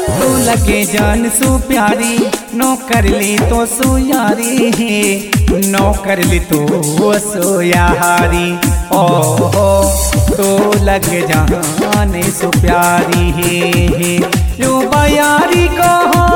तू लगे जान सु प्यारी, नो कर ली तो सु यारी, नो कर ली तो सु यारी। ओहो तू लगे जान सु प्यारी, यो बयारी को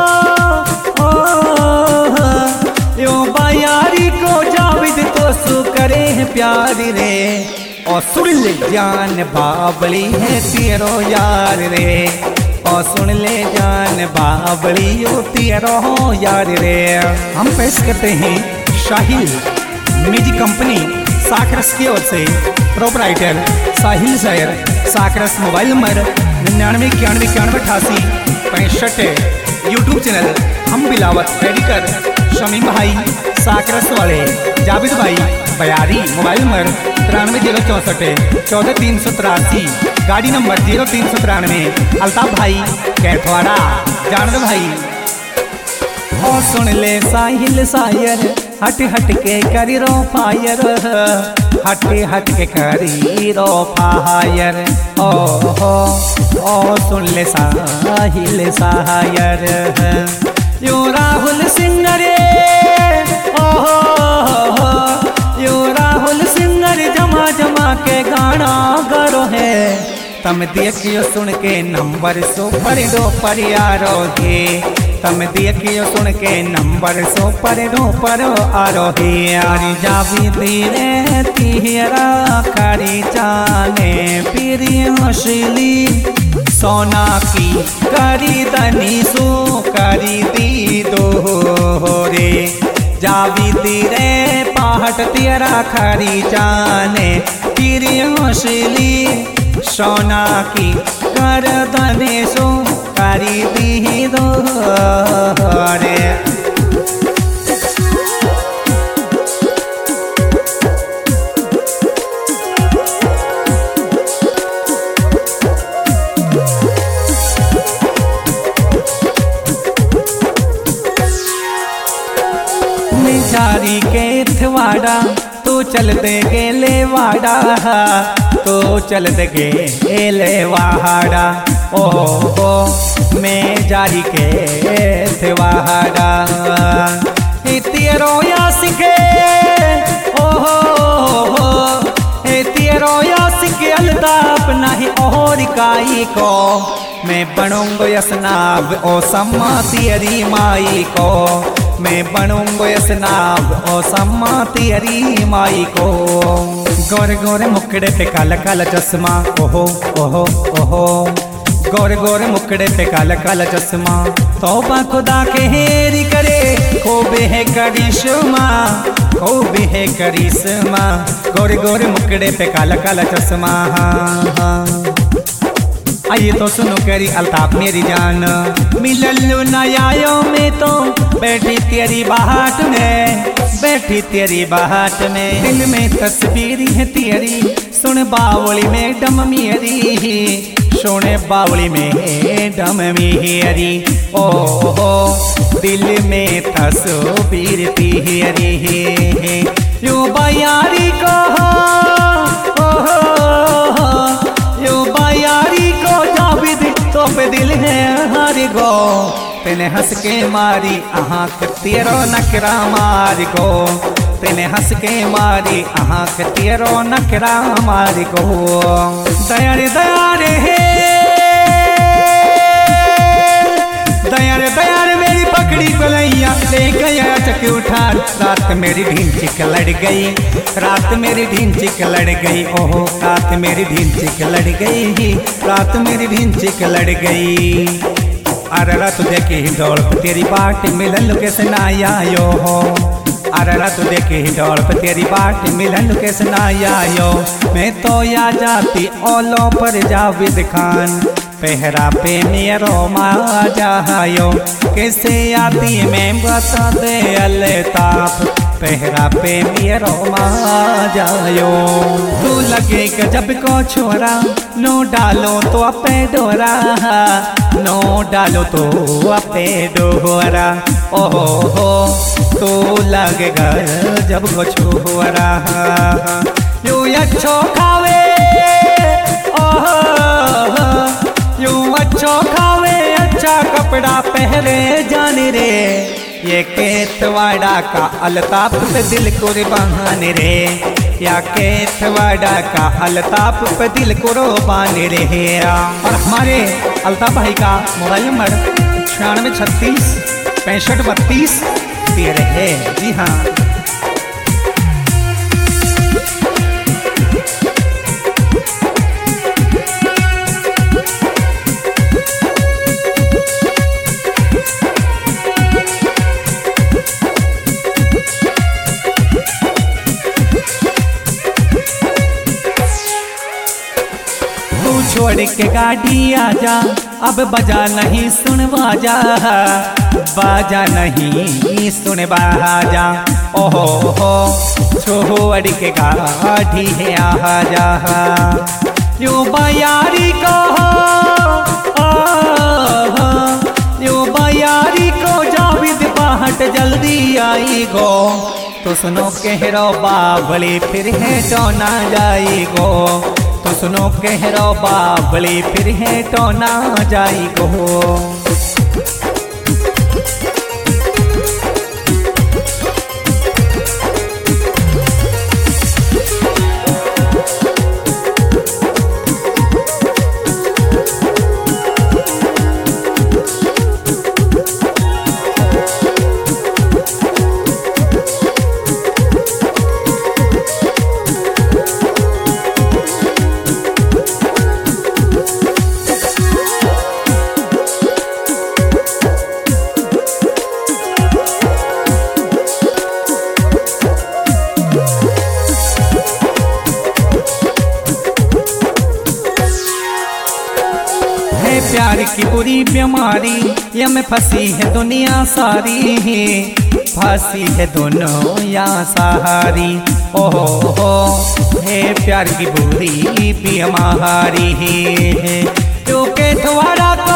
यो बयारी को जाविद तो सु करे है प्यारी रे। और सुन ले जान बाबली है तेरो यार रे, और सुन ले जान बाबली यो तेरो यार रे। हम पेश करते हैं साहिल म्यूजिक कंपनी साकरस की ओर से, प्रोपराइटर साहिल सैर, साकरस। Mobile number 9991918865। यूट्यूब चैनल हम बिलावत, एडिटर शमीम भाई साकरस वाले, जाविद भाई बयारी। मोबाइल नंबर 93 064 14 383, गाड़ी नंबर 0393। अल्ताफ भाई कैथवाड़ा, जानद भाई। और सुन ले साहिल सायर, हट हट के करी रो फायर, हट हट के करी रो फायर। ओहो ओ सुन ले साहिल सायर, यो राहुल सिंह रे, ओहो यो राहुल सिंह रे जमा जमा के गाना गरो है। तम देखियो सुन के नंबर सो पर दो पर यारो हे, तम देखियो सुन के नंबर सो पर दो पर आरो हे। यारी जावी तेरे तिहरा खरी जाने प्रिय मछली, सोना की करी दनी सो करी दी दो रे। जावी तेरे पाहट तेरा खरी जाने प्रिय मछली, सोना की कर दने सो करी दी दो रे। जारी के थवाड़ा तू चल दे गेले वाड़ा, तो चल दे गेले वाड़ा। ओहो मैं जारी के थवाड़ा तेरो या सिखे, ओहो तेरो या सिखे अल्ताफ नहीं और काई को। मैं बनूंगो यसनाब ओ सम्मा तेरी माई को, मैं बनूंगो यसनाब ओ सम्मा तेरी माई को। गोरे गोरे मुकड़े पे काला काला चश्मा, ओहो ओहो ओहो गोरे गोरे मुकड़े पे काला काला चश्मा। तौबा खुदा के हेरी करे, खूबे है करिश्मा, खूबे है करिश्मा। गोरे गोरे मुकड़े पे काला काला चश्मा। आइए तो सुनो करी अल्ताफ मेरी जान, मिललू नयायो में तो बैठी तेरी बाहट में, बैठी तेरी बाहट में। दिल में तस्वीर है तेरी, सुन बावली में डम मेरी, सुन बावली में डम मेरी। ओहो दिल में तस्वीर तेरी, यो बयारी को यो बयारी को जाविद तो पे दिल है हर गो। तेने हंस के मारी आहाँ के तेरो नकरा मार को, तेने हंस के मारी आहाँ के तेरो नकरा मार को। दया रे हे दया रे मेरी पकड़ी गलैया ले गया चक उठा। रात मेरी ढींचिक लड़ गई, रात मेरी ढींचिक लड़ गई, ओहो रात मेरी ढींचिक लड़ गई, रात मेरी ढींचिक लड़ गई। अरे रात देखे ही दौड़ तेरी बाट मिलन कैसे ना आयो हो, अरे रात देखे ही दौड़ तेरी बाट मिलन कैसे ना आयो। मैं तो या जाती ओलो पर जाविद खान, पहरा पे मेरो माँ जायो। कैसे आती मैं बता दे अल्ताफ, पहरा पे मेरो माँ जायो। तू लगे गजब को छोरा, नो डालो तो अपे डोरा, नो डालो तो अपे डोरा। ओहो तो लगे गजब को छोरा, यो अच्छो खावे, ओहो यो अच्छो खावे अच्छा कपड़ा पहने जाने रे, ये केतवाड़ा का अल्ताफ पे दिल कुर्बान रे, या केतवाड़ा का अल्ताफ पे दिल कुर्बान रे। और हमारे अल्ताफ भाई का मोबाइल नंबर 9636 6532 दे रहे। जी हाँ, छोड़ के गाड़ी आजा, अब बजा नहीं सुन बाजा, बाजा नहीं सुन बाजा। ओहो हो छोड़ के गाड़ी है आजा, यूं बयारी को यूं बयारी को जाविद बाहट जल्दी आई गो, तो सुनो कहरो बाबली फिर है तो ना जाई गो, तो सुनो कहरो बाबली फिर है तो ना जाई गो। प्यार की बुरी बीमारी ये में फंसी है दुनिया सारी, फंसी है दुनिया सारी। ओहो हो हे प्यार की बुरी बीमारी है, जो के थवाड़ा को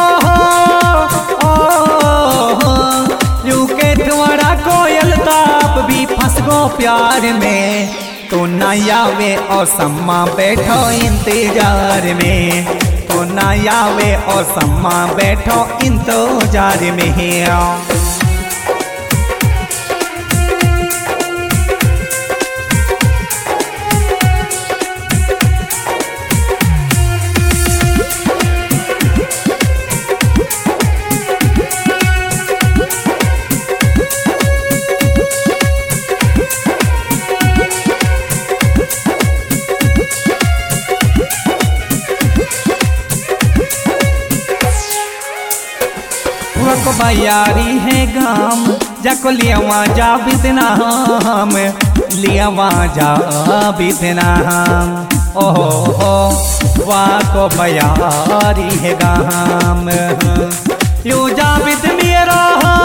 जो के थवाड़ा को अल्ताफ भी फंस गो प्यार में, तो ना आवे और सम्मा बैठो इंतजार में, तो ना आवे और सम्मा बैठो इंतजार में। को बयारी है गाम, जाको लियावा जा बिदनाम, लियावा जा बिदनाम। ओहो हो वाह को बयारी है गाम, यू जा बिद मेरा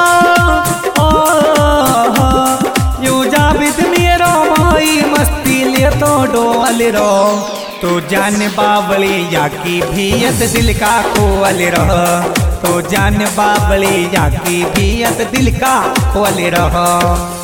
यू जा बिद मेरा माई मस्ती ले तो डोल रो, तो जान बावली या की भीयत दिल का कोल रह, तो जान बावली या की भीयत दिल का कोल रह।